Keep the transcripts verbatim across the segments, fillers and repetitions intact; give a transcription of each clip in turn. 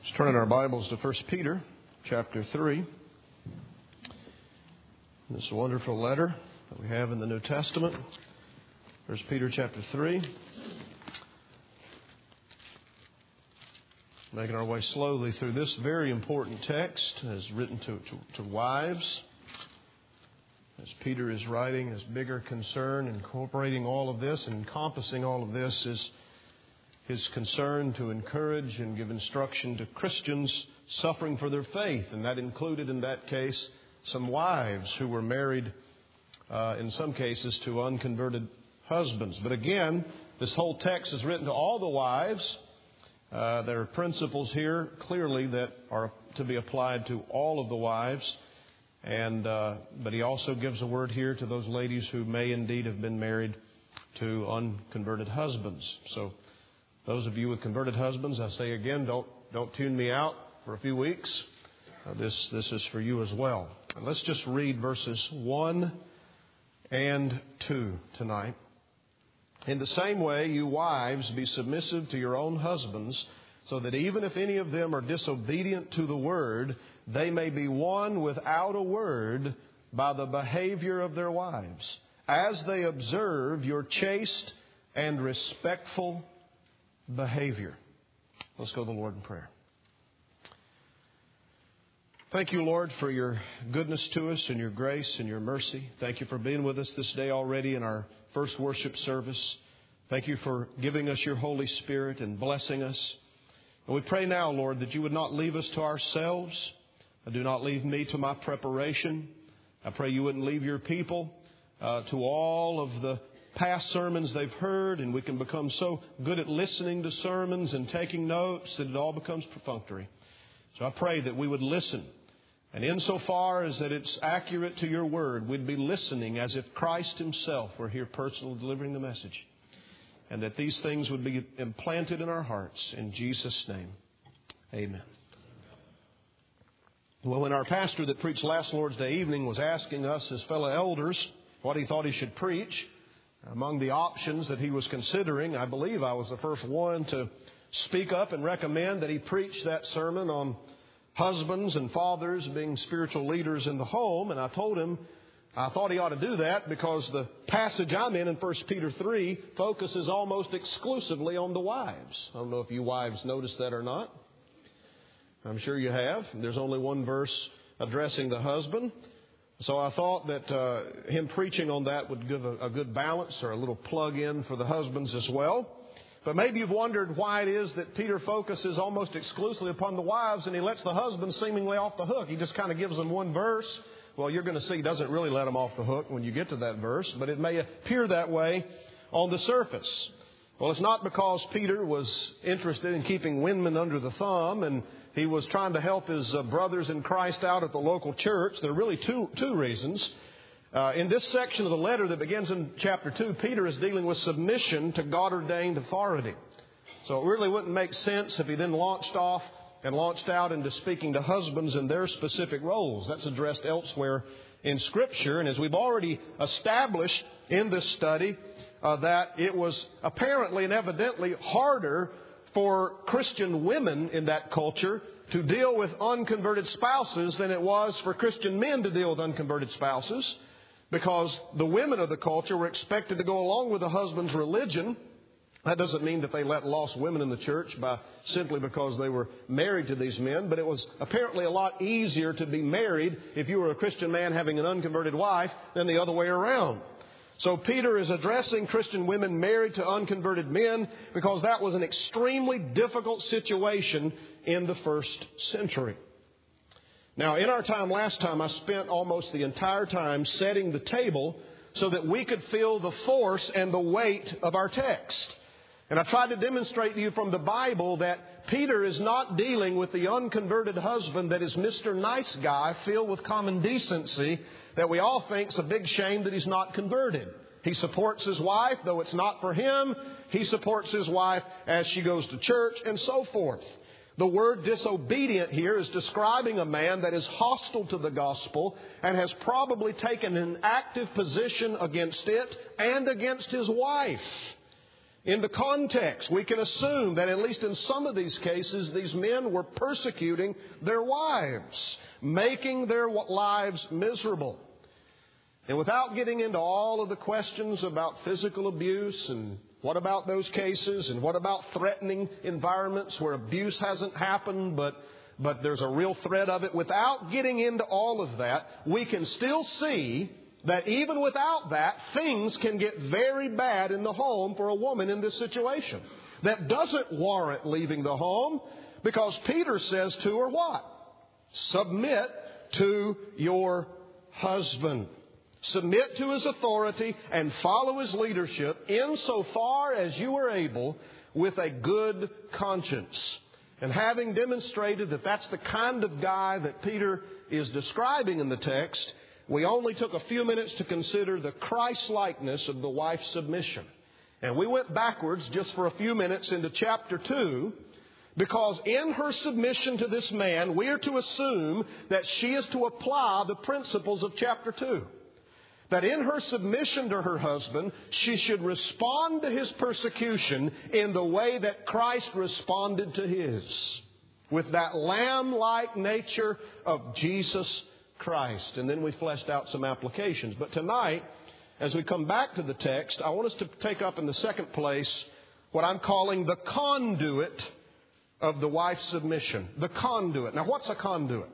Let's turn in our Bibles to First Peter chapter three. This wonderful letter that we have in the New Testament. First Peter chapter three. Making our way slowly through this very important text as written to, to, to wives. As Peter is writing, his bigger concern, incorporating all of this and encompassing all of this is his concern to encourage and give instruction to Christians suffering for their faith. And that included, in that case, some wives who were married, uh, in some cases, to unconverted husbands. But again, this whole text is written to all the wives. Uh, there are principles here, clearly, that are to be applied to all of the wives. And uh, but he also gives a word here to those ladies who may indeed have been married to unconverted husbands. So those of you with converted husbands, I say again, don't don't tune me out for a few weeks. Uh, this this is for you as well. And let's just read verses one and two tonight. In the same way, you wives, be submissive to your own husbands, so that even if any of them are disobedient to the word, they may be won without a word by the behavior of their wives, as they observe your chaste and respectful behavior. Let's go to the Lord in prayer. Thank you, Lord, for your goodness to us and your grace and your mercy. Thank you for being with us this day already in our first worship service. Thank you for giving us your Holy Spirit and blessing us. And we pray now, Lord, that you would not leave us to ourselves. Do not leave me to my preparation. I pray you wouldn't leave your people uh, to all of the past sermons they've heard, and we can become so good at listening to sermons and taking notes that it all becomes perfunctory. So I pray that we would listen. And insofar as that it's accurate to your word, we'd be listening as if Christ himself were here personally delivering the message. And that these things would be implanted in our hearts. In Jesus' name, amen. Well, when our pastor that preached last Lord's Day evening was asking us, his fellow elders, what he thought he should preach, among the options that he was considering, I believe I was the first one to speak up and recommend that he preach that sermon on husbands and fathers being spiritual leaders in the home. And I told him I thought he ought to do that because the passage I'm in in First Peter three focuses almost exclusively on the wives. I don't know if you wives noticed that or not. I'm sure you have. There's only one verse addressing the husband. So I thought that uh, him preaching on that would give a, a good balance or a little plug-in for the husbands as well. But maybe you've wondered why it is that Peter focuses almost exclusively upon the wives and he lets the husbands seemingly off the hook. He just kind of gives them one verse. Well, you're going to see he doesn't really let them off the hook when you get to that verse, but it may appear that way on the surface. Well, it's not because Peter was interested in keeping women under the thumb and he was trying to help his uh, brothers in Christ out at the local church. There are really two two reasons. Uh, in this section of the letter that begins in chapter two, Peter is dealing with submission to God-ordained authority. So it really wouldn't make sense if he then launched off and launched out into speaking to husbands in their specific roles. That's addressed elsewhere in Scripture. And as we've already established in this study, uh, that it was apparently and evidently harder for Christian women in that culture to deal with unconverted spouses than it was for Christian men to deal with unconverted spouses, because the women of the culture were expected to go along with the husband's religion. That doesn't mean that they let lost women in the church by simply because they were married to these men, but it was apparently a lot easier to be married if you were a Christian man having an unconverted wife than the other way around. So Peter is addressing Christian women married to unconverted men because that was an extremely difficult situation in the first century. Now, in our time last time, I spent almost the entire time setting the table so that we could feel the force and the weight of our text. And I tried to demonstrate to you from the Bible that Peter is not dealing with the unconverted husband that is Mister Nice Guy filled with common decency that we all think is a big shame that he's not converted. He supports his wife, though it's not for him. He supports his wife as she goes to church and so forth. The word disobedient here is describing a man that is hostile to the gospel and has probably taken an active position against it and against his wife. In the context, we can assume that at least in some of these cases, these men were persecuting their wives, making their lives miserable. And without getting into all of the questions about physical abuse and what about those cases and what about threatening environments where abuse hasn't happened but but there's a real threat of it, without getting into all of that, we can still see that even without that, things can get very bad in the home for a woman in this situation. That doesn't warrant leaving the home, because Peter says to her what? Submit to your husband. Submit to his authority and follow his leadership insofar as you are able with a good conscience. And having demonstrated that that's the kind of guy that Peter is describing in the text, we only took a few minutes to consider the Christ-likeness of the wife's submission. And we went backwards just for a few minutes into chapter two, because in her submission to this man, we are to assume that she is to apply the principles of chapter two. That in her submission to her husband, she should respond to his persecution in the way that Christ responded to his, with that lamb-like nature of Jesus Christ. And then we fleshed out some applications. But tonight, as we come back to the text, I want us to take up in the second place what I'm calling the conduit of the wife's submission. The conduit. Now, what's a conduit?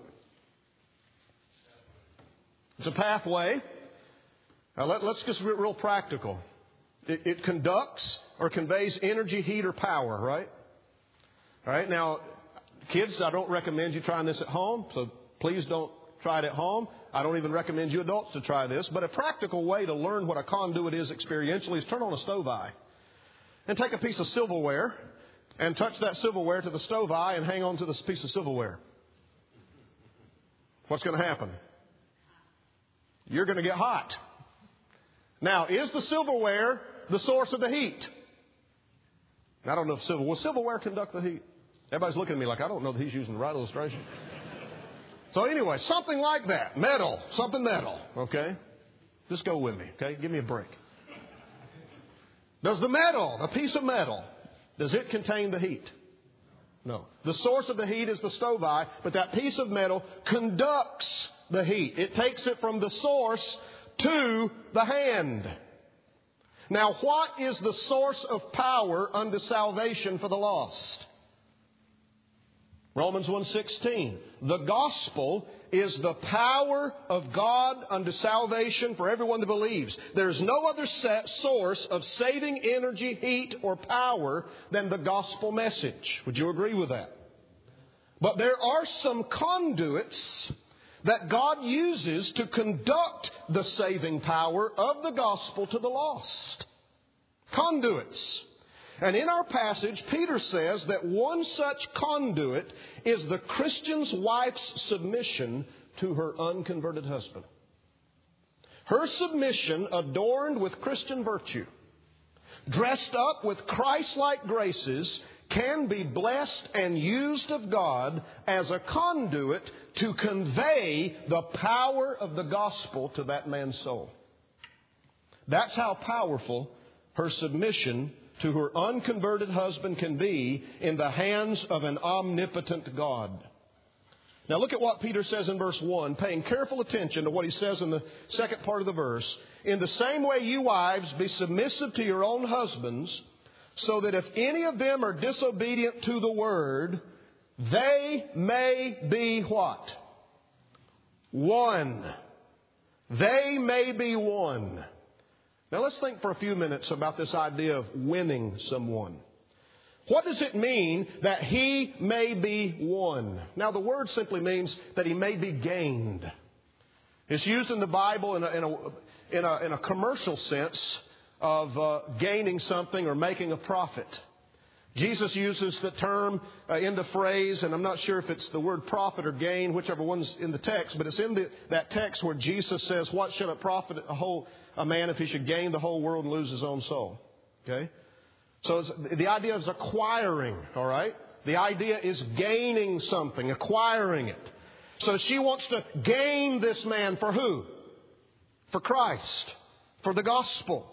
It's a pathway. Now, let, let's just get real practical. It, it conducts or conveys energy, heat, or power, right? All right. Now, kids, I don't recommend you trying this at home, so please don't try it at home. I don't even recommend you adults to try this. But a practical way to learn what a conduit is experientially is turn on a stove eye and take a piece of silverware and touch that silverware to the stove eye and hang on to this piece of silverware. What's going to happen? You're going to get hot. Now, is the silverware the source of the heat? I don't know if silver, will silverware conduct the heat? Everybody's looking at me like I don't know that he's using the right illustration. So anyway, something like that. Metal. Something metal. Okay? Just go with me. Okay? Give me a break. Does the metal, a piece of metal, does it contain the heat? No. The source of the heat is the stove eye, but that piece of metal conducts the heat. It takes it from the source to the hand. Now, what is the source of power unto salvation for the lost? Romans one sixteen. The gospel is the power of God unto salvation for everyone that believes. There's no other set source of saving energy, heat, or power than the gospel message. Would you agree with that? But there are some conduits that God uses to conduct the saving power of the gospel to the lost. Conduits. And in our passage, Peter says that one such conduit is the Christian's wife's submission to her unconverted husband. Her submission adorned with Christian virtue, dressed up with Christ-like graces, can be blessed and used of God as a conduit to convey the power of the gospel to that man's soul. That's how powerful her submission to her unconverted husband can be in the hands of an omnipotent God. Now look at what Peter says in verse one, paying careful attention to what he says in the second part of the verse. In the same way, you wives, be submissive to your own husbands, so that if any of them are disobedient to the word, they may be what? Won. They may be won. Now let's think for a few minutes about this idea of winning someone. What does it mean that he may be won? Now the word simply means that he may be gained. It's used in the Bible in a, in a, in a, in a commercial sense of uh, gaining something or making a profit. Jesus uses the term uh, in the phrase, and I'm not sure if it's the word profit or gain, whichever one's in the text, but it's in the, that text where Jesus says, what shall it profit a, whole, a man if he should gain the whole world and lose his own soul? Okay? So it's, the idea is acquiring, all right? The idea is gaining something, acquiring it. So she wants to gain this man for who? For Christ, for the gospel.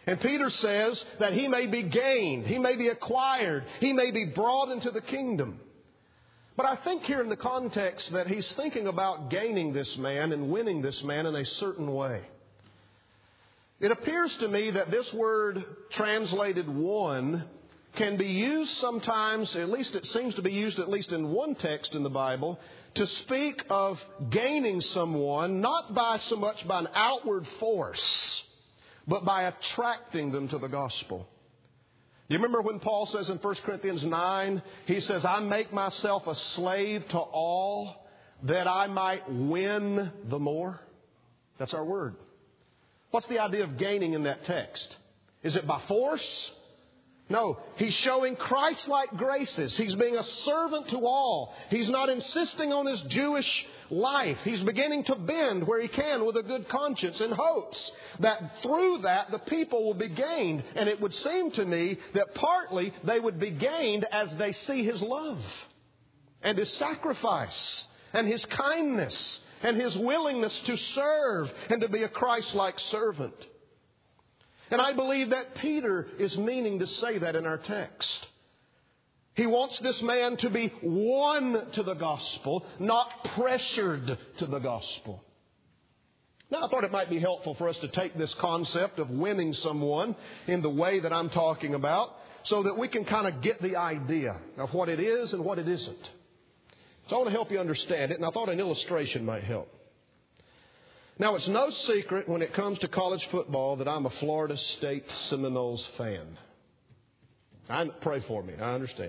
And Peter says that he may be gained, he may be acquired, he may be brought into the kingdom. But I think here in the context that he's thinking about gaining this man and winning this man in a certain way. It appears to me that this word translated won can be used sometimes, at least it seems to be used at least in one text in the Bible, to speak of gaining someone not by so much by an outward force, but by attracting them to the gospel. You remember when Paul says in First Corinthians nine, he says, I make myself a slave to all that I might win the more? That's our word. What's the idea of gaining in that text? Is it by force? No, he's showing Christ-like graces. He's being a servant to all. He's not insisting on his Jewish life. He's beginning to bend where he can with a good conscience in hopes that through that the people will be gained. And it would seem to me that partly they would be gained as they see his love and his sacrifice and his kindness and his willingness to serve and to be a Christ-like servant. And I believe that Peter is meaning to say that in our text. He wants this man to be won to the gospel, not pressured to the gospel. Now, I thought it might be helpful for us to take this concept of winning someone in the way that I'm talking about so that we can kind of get the idea of what it is and what it isn't. So I want to help you understand it, and I thought an illustration might help. Now, it's no secret when it comes to college football that I'm a Florida State Seminoles fan. I pray for me. I understand.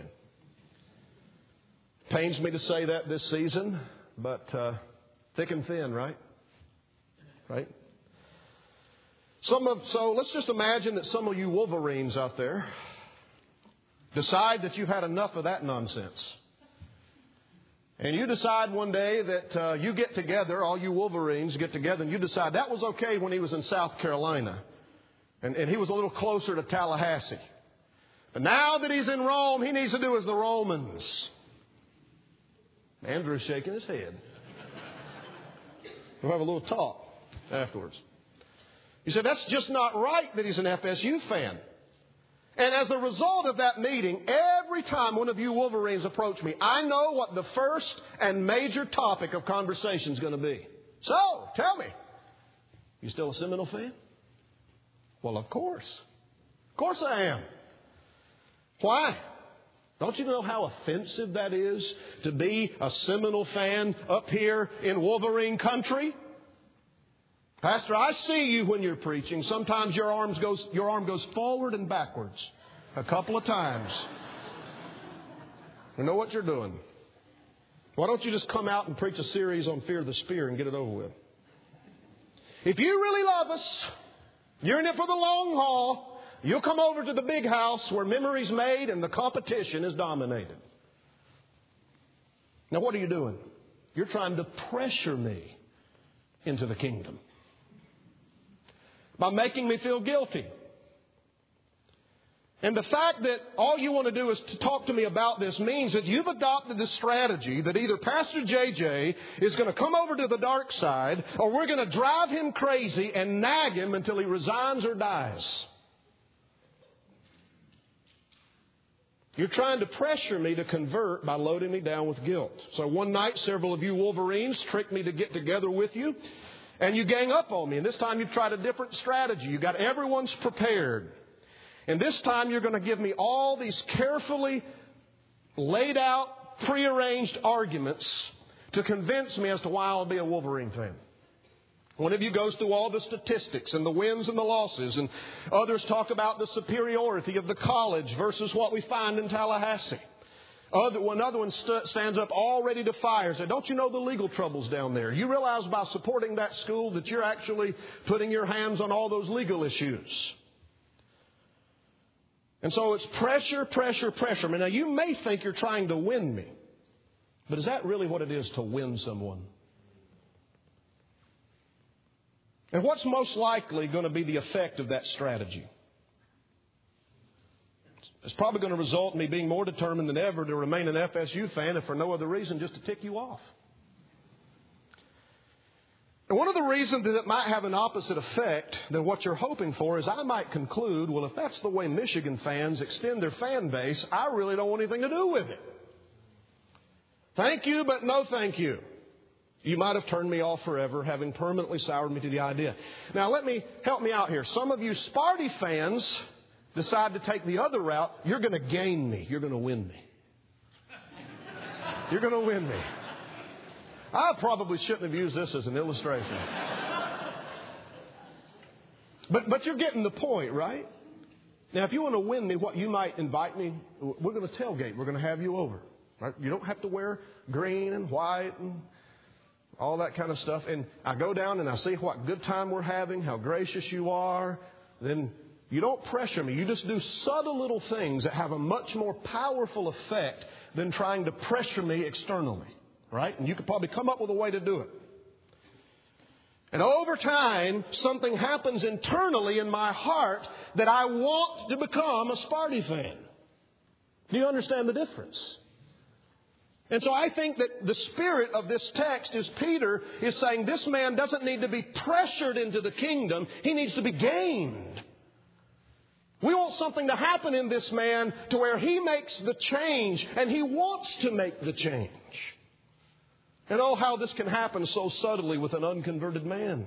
Pains me to say that this season, but uh, thick and thin, right? Right? Some of so let's just imagine that some of you Wolverines out there decide that you've had enough of that nonsense. And you decide one day that uh, you get together, all you Wolverines get together, and you decide that was okay when he was in South Carolina. And, and he was a little closer to Tallahassee. But now that he's in Rome, he needs to do as the Romans. Andrew's shaking his head. We'll have a little talk afterwards. He said, that's just not right that he's an F S U fan. And as a result of that meeting, every time one of you Wolverines approach me, I know what the first and major topic of conversation is going to be. So, tell me, you still a Seminole fan? Well, of course. Of course I am. Why? Don't you know how offensive that is to be a Seminole fan up here in Wolverine country? Pastor, I see you when you're preaching. Sometimes your arms goes, your arm goes forward and backwards a couple of times. You know what you're doing. Why don't you just come out and preach a series on fear of the spear and get it over with? If you really love us, you're in it for the long haul, you'll come over to the big house where memory's made and the competition is dominated. Now, what are you doing? You're trying to pressure me into the kingdom by making me feel guilty. And the fact that all you want to do is to talk to me about this means that you've adopted the strategy that either Pastor J J is going to come over to the dark side or we're going to drive him crazy and nag him until he resigns or dies. You're trying to pressure me to convert by loading me down with guilt. So one night, several of you Wolverines tricked me to get together with you. And you gang up on me. And this time you've tried a different strategy. You got everyone's prepared. And this time you're going to give me all these carefully laid out, prearranged arguments to convince me as to why I'll be a Wolverine fan. One of you goes through all the statistics and the wins and the losses. And others talk about the superiority of the college versus what we find in Tallahassee. Other, another one st- stands up all ready to fire and says, don't you know the legal troubles down there? You realize by supporting that school that you're actually putting your hands on all those legal issues. And so it's pressure, pressure, pressure. I mean, now you may think you're trying to win me. But is that really what it is to win someone? And what's most likely going to be the effect of that strategy? It's probably going to result in me being more determined than ever to remain an F S U fan, if for no other reason, just to tick you off. And one of the reasons that it might have an opposite effect than what you're hoping for is I might conclude, well, if that's the way Michigan fans extend their fan base, I really don't want anything to do with it. Thank you, but no thank you. You might have turned me off forever, having permanently soured me to the idea. Now, let me help me out here. Some of you Sparty fans decide to take the other route. You're going to gain me. You're going to win me. You're going to win me. I probably shouldn't have used this as an illustration. But but you're getting the point, right? Now, if you want to win me, what you might invite me, we're going to tailgate. We're going to have you over. Right? You don't have to wear green and white and all that kind of stuff. And I go down and I see what good time we're having, how gracious you are. Then you don't pressure me. You just do subtle little things that have a much more powerful effect than trying to pressure me externally. Right? And you could probably come up with a way to do it. And over time, something happens internally in my heart that I want to become a Sparty fan. Do you understand the difference? And so I think that the spirit of this text is Peter is saying this man doesn't need to be pressured into the kingdom. He needs to be gained. We want something to happen in this man to where he makes the change, and he wants to make the change. And oh, how this can happen so subtly with an unconverted man.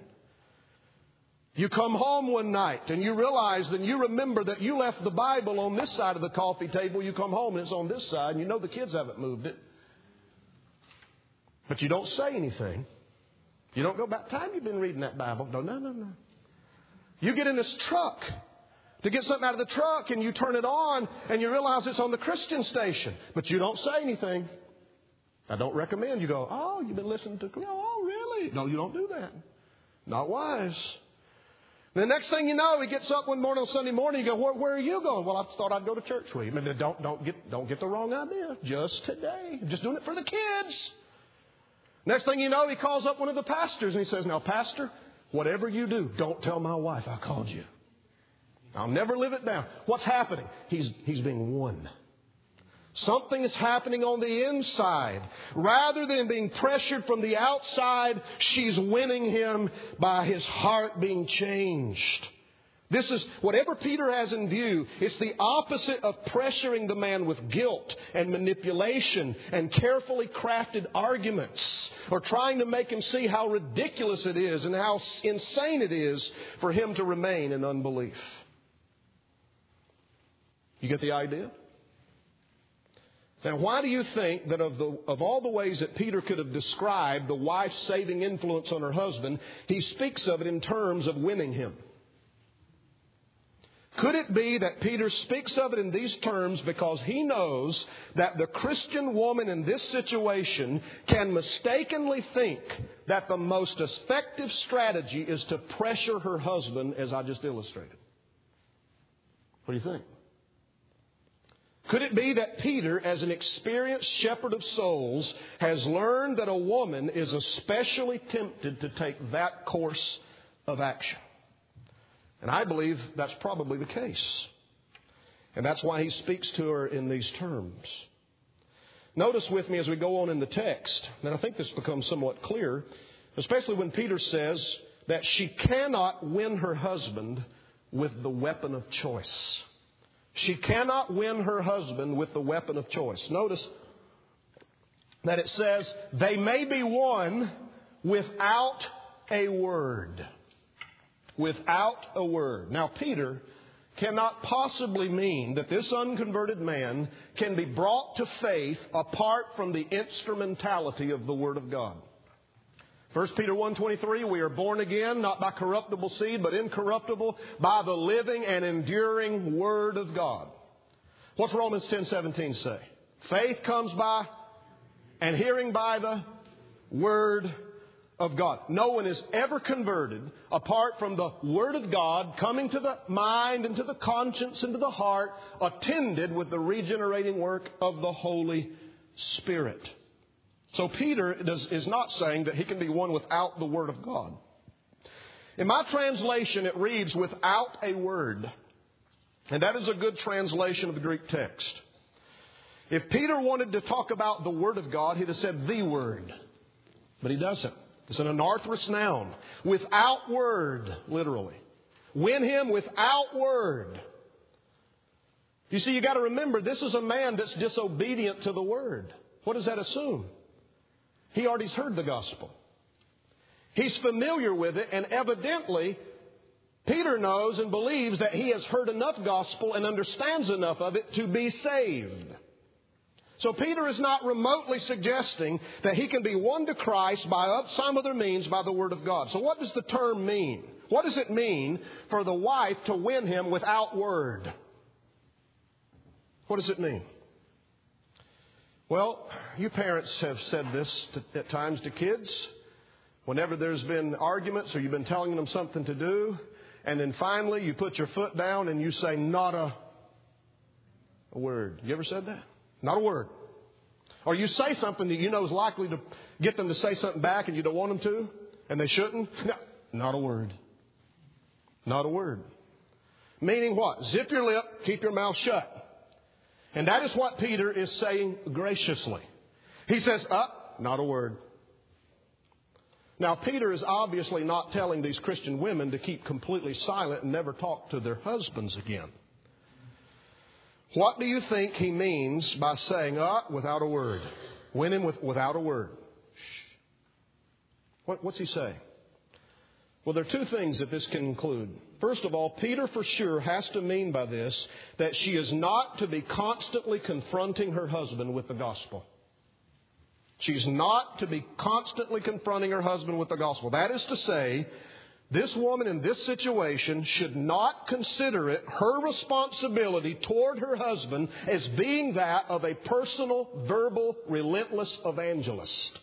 You come home one night and you realize and you remember that you left the Bible on this side of the coffee table. You come home and it's on this side and you know the kids haven't moved it. But you don't say anything. You don't go, about time you've been reading that Bible. No, no, no, no. You get in this truck to get something out of the truck and you turn it on and you realize it's on the Christian station. But you don't say anything. I don't recommend you go, oh, you've been listening to, oh, really? No, you don't do that. Not wise. The next thing you know, he gets up one morning on Sunday morning, you go, where, where are you going? Well, I thought I'd go to church with you. I mean, don't, don't, get, don't get the wrong idea. Just today. I'm just doing it for the kids. Next thing you know, he calls up one of the pastors and he says, now, pastor, whatever you do, don't tell my wife I called you. I'll never live it down. What's happening? He's, he's being won. Something is happening on the inside. Rather than being pressured from the outside, she's winning him by his heart being changed. This is whatever Peter has in view. It's the opposite of pressuring the man with guilt and manipulation and carefully crafted arguments, or trying to make him see how ridiculous it is and how insane it is for him to remain in unbelief. You get the idea? Now, why do you think that of the of all the ways that Peter could have described the wife's saving influence on her husband, he speaks of it in terms of winning him? Could it be that Peter speaks of it in these terms because he knows that the Christian woman in this situation can mistakenly think that the most effective strategy is to pressure her husband, as I just illustrated? What do you think? Could it be that Peter, as an experienced shepherd of souls, has learned that a woman is especially tempted to take that course of action? And I believe that's probably the case. And that's why he speaks to her in these terms. Notice with me as we go on in the text, and I think this becomes somewhat clear, especially when Peter says that she cannot win her husband with the weapon of choice. She cannot win her husband with the weapon of choice. Notice that it says, they may be won without a word. Without a word. Now, Peter cannot possibly mean that this unconverted man can be brought to faith apart from the instrumentality of the Word of God. First Peter one twenty-three, we are born again, not by corruptible seed, but incorruptible, by the living and enduring Word of God. What's Romans ten seventeen say? Faith comes by and hearing by the Word of God. No one is ever converted apart from the Word of God coming to the mind and to the conscience and to the heart, attended with the regenerating work of the Holy Spirit. So Peter does, is not saying that he can be won without the Word of God. In my translation, it reads, without a word. And that is a good translation of the Greek text. If Peter wanted to talk about the Word of God, he'd have said the Word. But he doesn't. It's an anarthrous noun. Without word, literally. Win him without word. You see, you got to remember, this is a man that's disobedient to the word. What does that assume? He already's heard the gospel. He's familiar with it, and evidently, Peter knows and believes that he has heard enough gospel and understands enough of it to be saved. So Peter is not remotely suggesting that he can be won to Christ by some other means by the Word of God. So what does the term mean? What does it mean for the wife to win him without word? What does it mean? Well, you parents have said this to, at times to kids. Whenever there's been arguments or you've been telling them something to do, and then finally you put your foot down and you say, not a, a word. You ever said that? Not a word. Or you say something that you know is likely to get them to say something back and you don't want them to, and they shouldn't. No, not a word. Not a word. Meaning what? Zip your lip, keep your mouth shut. And that is what Peter is saying graciously. He says, up, uh, not a word. Now, Peter is obviously not telling these Christian women to keep completely silent and never talk to their husbands again. What do you think he means by saying, uh, without a word? Win him with, without a word. Shh. What, what's he saying? Well, there are two things that this can include. First of all, Peter for sure has to mean by this that she is not to be constantly confronting her husband with the gospel. She's not to be constantly confronting her husband with the gospel. That is to say, this woman in this situation should not consider it her responsibility toward her husband as being that of a personal, verbal, relentless evangelist.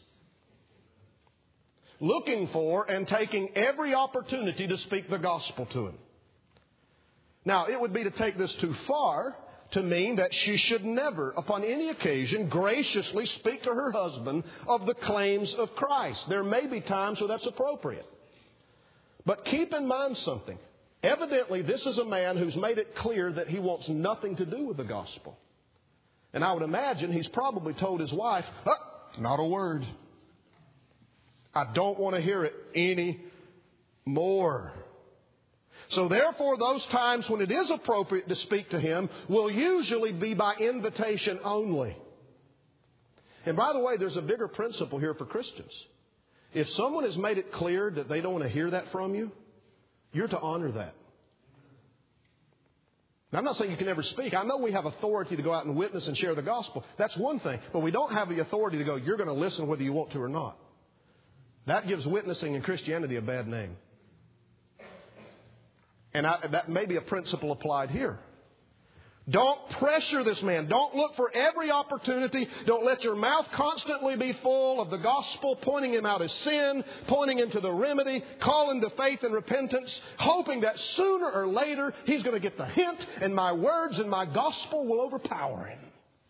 Looking for and taking every opportunity to speak the gospel to him. Now, it would be to take this too far to mean that she should never, upon any occasion, graciously speak to her husband of the claims of Christ. There may be times where that's appropriate. But keep in mind something. Evidently, this is a man who's made it clear that he wants nothing to do with the gospel. And I would imagine he's probably told his wife, oh, not a word. I don't want to hear it any more. So therefore, those times when it is appropriate to speak to him will usually be by invitation only. And by the way, there's a bigger principle here for Christians. If someone has made it clear that they don't want to hear that from you, you're to honor that. Now, I'm not saying you can never speak. I know we have authority to go out and witness and share the gospel. That's one thing. But we don't have the authority to go, you're going to listen whether you want to or not. That gives witnessing in Christianity a bad name. And I, that may be a principle applied here. Don't pressure this man. Don't look for every opportunity. Don't let your mouth constantly be full of the gospel, pointing him out as sin, pointing him to the remedy, calling to faith and repentance, hoping that sooner or later he's going to get the hint and my words and my gospel will overpower him.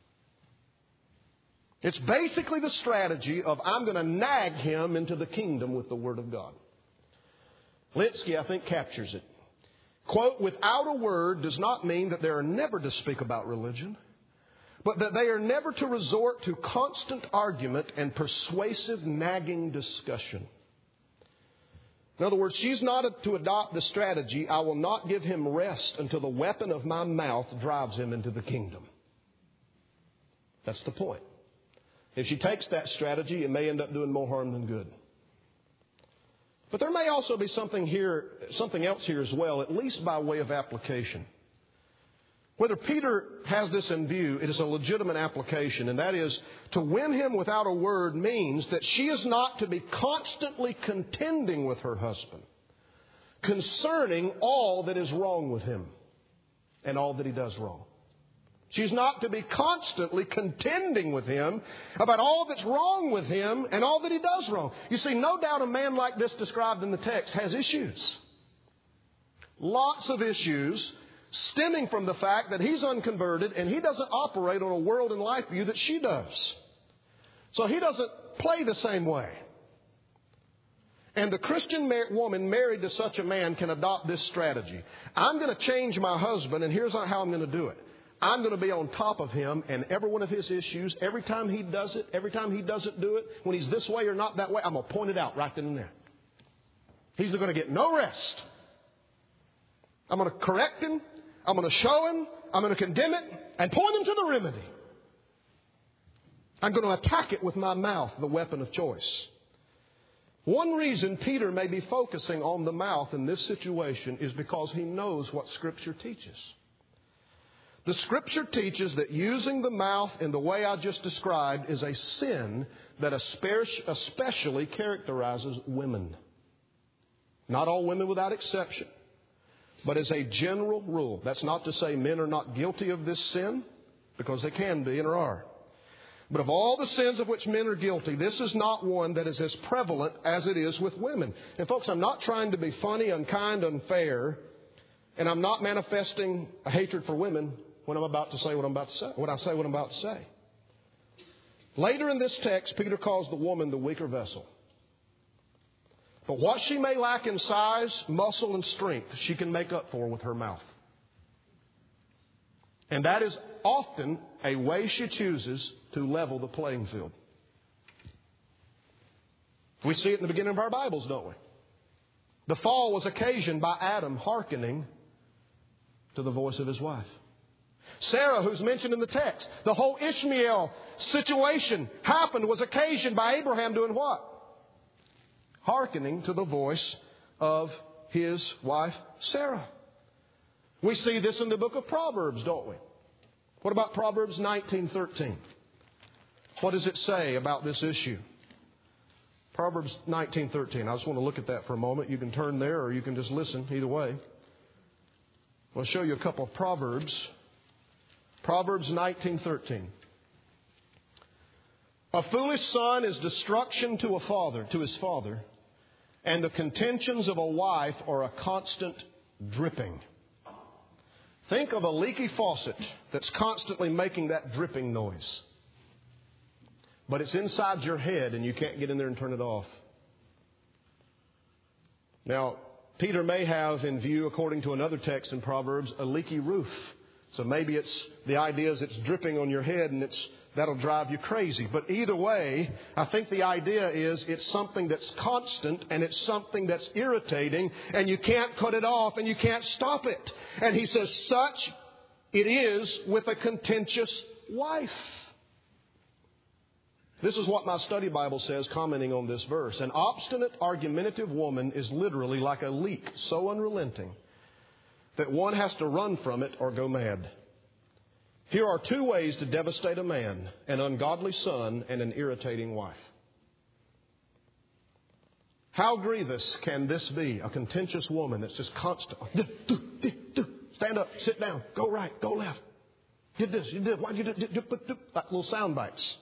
It's basically the strategy of I'm going to nag him into the kingdom with the Word of God. Linsky, I think, captures it. Quote, without a word does not mean that they are never to speak about religion, but that they are never to resort to constant argument and persuasive nagging discussion. In other words, she's not to adopt the strategy, I will not give him rest until the weapon of my mouth drives him into the kingdom. That's the point. If she takes that strategy, it may end up doing more harm than good. But there may also be something here, something else here as well, at least by way of application. Whether Peter has this in view, it is a legitimate application, and that is to win him without a word means that she is not to be constantly contending with her husband concerning all that is wrong with him and all that he does wrong. She's not to be constantly contending with him about all that's wrong with him and all that he does wrong. You see, no doubt a man like this described in the text has issues. Lots of issues stemming from the fact that he's unconverted and he doesn't operate on a world and life view that she does. So he doesn't play the same way. And the Christian mar- woman married to such a man can adopt this strategy. I'm going to change my husband, and here's how I'm going to do it. I'm going to be on top of him and every one of his issues. Every time he does it, every time he doesn't do it, when he's this way or not that way, I'm going to point it out right then and there. He's going to get no rest. I'm going to correct him. I'm going to show him. I'm going to condemn it and point him to the remedy. I'm going to attack it with my mouth, the weapon of choice. One reason Peter may be focusing on the mouth in this situation is because he knows what Scripture teaches. The Scripture teaches that using the mouth in the way I just described is a sin that especially characterizes women. Not all women without exception, but as a general rule. That's not to say men are not guilty of this sin, because they can be and are. But of all the sins of which men are guilty, this is not one that is as prevalent as it is with women. And folks, I'm not trying to be funny, unkind, unfair, and I'm not manifesting a hatred for women when I'm about to say what I'm about to say, when I say what I'm about to say. Later in this text, Peter calls the woman the weaker vessel. But what she may lack in size, muscle, and strength, she can make up for with her mouth. And that is often a way she chooses to level the playing field. We see it in the beginning of our Bibles, don't we? The fall was occasioned by Adam hearkening to the voice of his wife. Sarah, who's mentioned in the text, the whole Ishmael situation happened, was occasioned by Abraham doing what? Hearkening to the voice of his wife, Sarah. We see this in the book of Proverbs, don't we? What about Proverbs nineteen thirteen? What does it say about this issue? Proverbs nineteen thirteen. I just want to look at that for a moment. You can turn there or you can just listen. Either way. I'll show you a couple of Proverbs. Proverbs nineteen thirteen. A foolish son is destruction to a father, to his father, and the contentions of a wife are a constant dripping. Think of a leaky faucet that's constantly making that dripping noise. But it's inside your head and you can't get in there and turn it off. Now, Peter may have in view, according to another text in Proverbs, a leaky roof. So maybe it's the idea is it's dripping on your head and it's that'll drive you crazy. But either way, I think the idea is it's something that's constant and it's something that's irritating and you can't cut it off and you can't stop it. And he says, such it is with a contentious wife. This is what my study Bible says, commenting on this verse. An obstinate, argumentative woman is literally like a leak so unrelenting that one has to run from it or go mad. Here are two ways to devastate a man: an ungodly son and an irritating wife. How grievous can this be? A contentious woman that's just constant. Do, do, do, do. Stand up, sit down, go right, go left. Did this, you did, why you did, do, do, do, like little sound bites.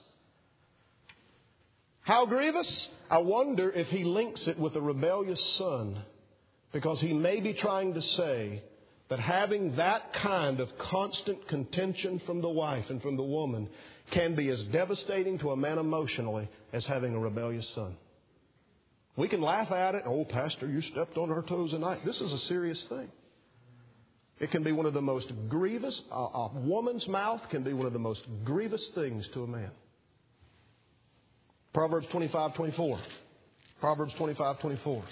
How grievous? I wonder if he links it with a rebellious son, because he may be trying to say that having that kind of constant contention from the wife and from the woman can be as devastating to a man emotionally as having a rebellious son. We can laugh at it. Oh, Pastor, you stepped on our toes tonight. This is a serious thing. It can be one of the most grievous, a, a woman's mouth can be one of the most grievous things to a man. Proverbs twenty-five twenty-four. Proverbs twenty-five twenty-four.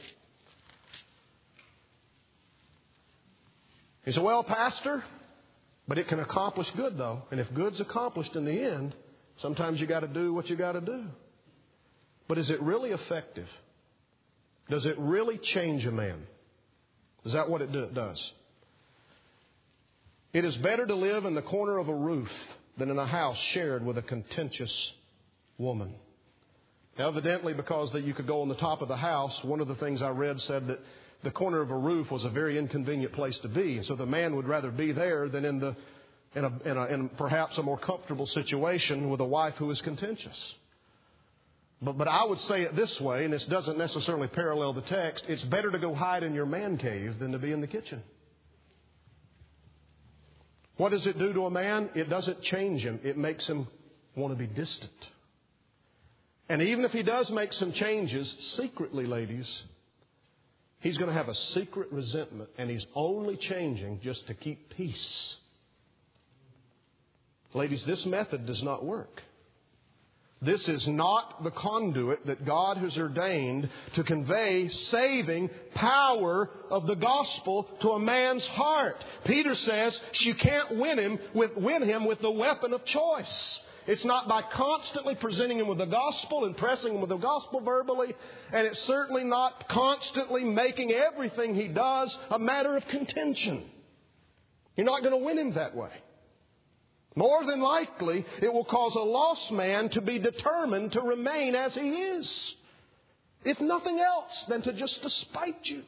He said, well, Pastor, but it can accomplish good, though. And if good's accomplished in the end, sometimes you got to do what you got to do. But is it really effective? Does it really change a man? Is that what it do, does? It is better to live in the corner of a roof than in a house shared with a contentious woman. Now, evidently, because that you could go on the top of the house, one of the things I read said that the corner of a roof was a very inconvenient place to be. And so the man would rather be there than in the in, a, in, a, in perhaps a more comfortable situation with a wife who is contentious. But, but I would say it this way, and this doesn't necessarily parallel the text. It's better to go hide in your man cave than to be in the kitchen. What does it do to a man? It doesn't change him. It makes him want to be distant. And even if he does make some changes, secretly, ladies, he's going to have a secret resentment, and he's only changing just to keep peace. Ladies, this method does not work. This is not the conduit that God has ordained to convey saving power of the gospel to a man's heart. Peter says she can't win him with, win him with the weapon of choice. It's not by constantly presenting him with the gospel and pressing him with the gospel verbally. And it's certainly not constantly making everything he does a matter of contention. You're not going to win him that way. More than likely, it will cause a lost man to be determined to remain as he is. If nothing else than to just despite you.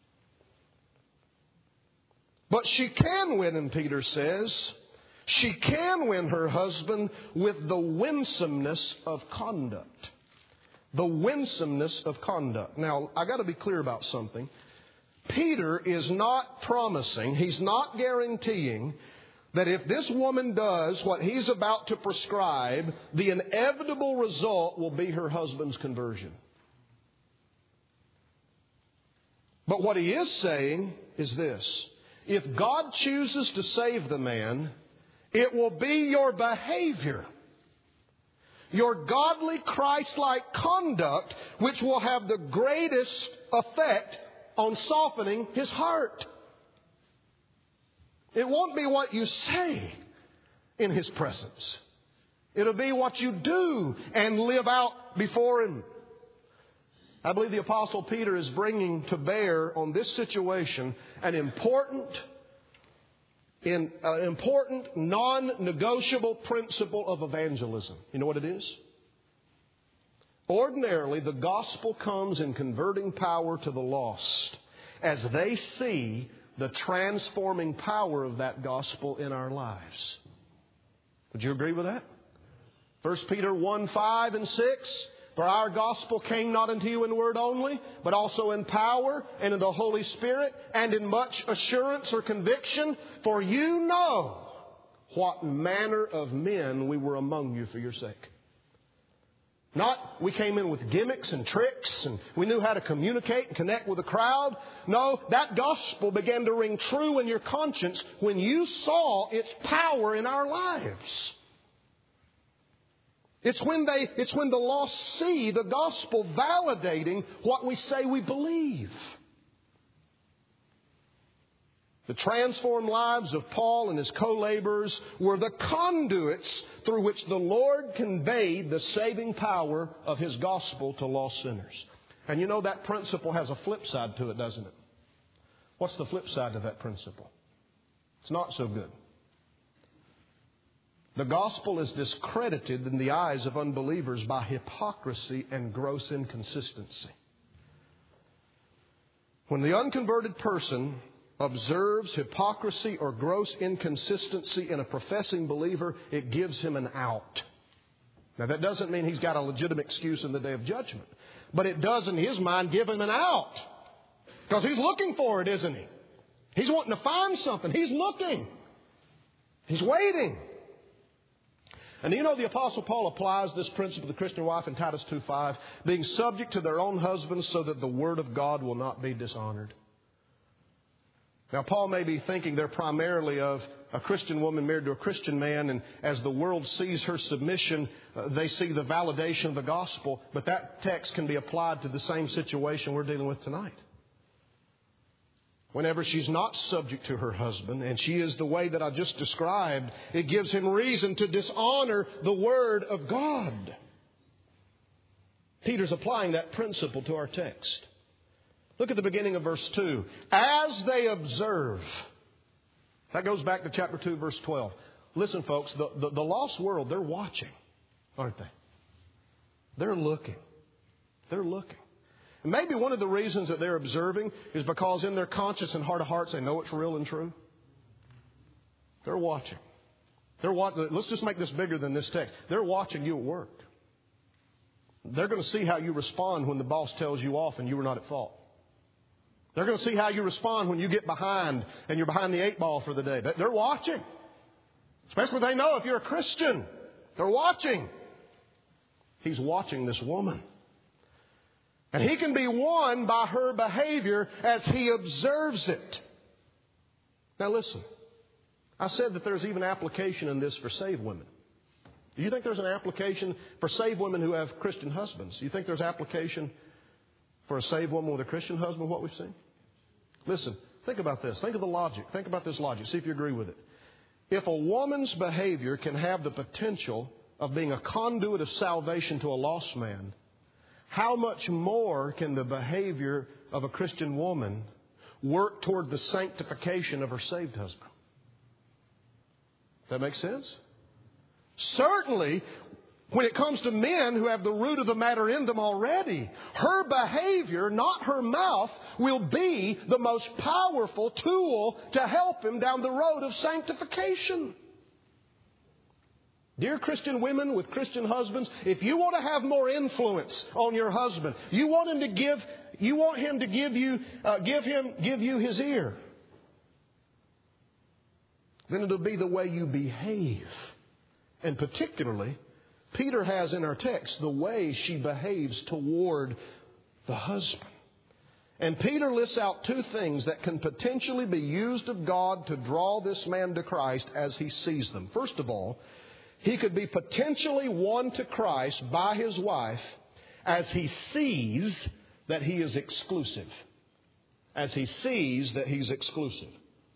But she can win him, Peter says. She can win her husband with the winsomeness of conduct. The winsomeness of conduct. Now, I got to be clear about something. Peter is not promising, he's not guaranteeing that if this woman does what he's about to prescribe, the inevitable result will be her husband's conversion. But what he is saying is this: if God chooses to save the man, it will be your behavior, your godly Christ-like conduct, which will have the greatest effect on softening his heart. It won't be what you say in his presence. It'll be what you do and live out before him. I believe the Apostle Peter is bringing to bear on this situation an important, an important non-negotiable principle of evangelism. You know what it is? Ordinarily, the gospel comes in converting power to the lost as they see the transforming power of that gospel in our lives. Would you agree with that? First Peter one, five and six. For our gospel came not unto you in word only, but also in power and in the Holy Spirit and in much assurance or conviction. For you know what manner of men we were among you for your sake. Not we came in with gimmicks and tricks and we knew how to communicate and connect with the crowd. No, that gospel began to ring true in your conscience when you saw its power in our lives. It's when they, it's when the lost see the gospel validating what we say we believe. The transformed lives of Paul and his co-laborers were the conduits through which the Lord conveyed the saving power of His gospel to lost sinners. And you know that principle has a flip side to it, doesn't it? What's the flip side of that principle? It's not so good. The gospel is discredited in the eyes of unbelievers by hypocrisy and gross inconsistency. When the unconverted person observes hypocrisy or gross inconsistency in a professing believer, it gives him an out. Now, that doesn't mean he's got a legitimate excuse in the day of judgment. But it does, in his mind, give him an out. Because he's looking for it, isn't he? He's wanting to find something. He's looking. He's waiting. And you know, the Apostle Paul applies this principle to the Christian wife in Titus two five, being subject to their own husbands so that the word of God will not be dishonored. Now, Paul may be thinking there primarily of a Christian woman married to a Christian man, and as the world sees her submission, uh, they see the validation of the gospel. But that text can be applied to the same situation we're dealing with tonight. Whenever she's not subject to her husband, and she is the way that I just described, it gives him reason to dishonor the Word of God. Peter's applying that principle to our text. Look at the beginning of verse two. As they observe. That goes back to chapter two, verse twelve. Listen, folks, the, the, the lost world, they're watching, aren't they? They're looking. They're looking. And maybe one of the reasons that they're observing is because in their conscience and heart of hearts, they know it's real and true. They're watching. They're watching. Let's just make this bigger than this text. They're watching you at work. They're going to see how you respond when the boss tells you off and you were not at fault. They're going to see how you respond when you get behind and you're behind the eight ball for the day. They're watching. Especially they know if you're a Christian. They're watching. He's watching this woman. And he can be won by her behavior as he observes it. Now listen. I said that there's even application in this for saved women. Do you think there's an application for saved women who have Christian husbands? Do you think there's application for a saved woman with a Christian husband, what we've seen? Listen, think about this. Think of the logic. Think about this logic. See if you agree with it. If a woman's behavior can have the potential of being a conduit of salvation to a lost man, how much more can the behavior of a Christian woman work toward the sanctification of her saved husband? Does that make sense? Certainly, when it comes to men who have the root of the matter in them already, her behavior, not her mouth, will be the most powerful tool to help him down the road of sanctification. Dear Christian women with Christian husbands, if you want to have more influence on your husband, you want him to give, you want him to give you, uh, give him, give you his ear, then it'll be the way you behave. And particularly, Peter has in our text the way she behaves toward the husband. And Peter lists out two things that can potentially be used of God to draw this man to Christ as he sees them. First of all, he could be potentially won to Christ by his wife as he sees that he is exclusive. As he sees that he's exclusive.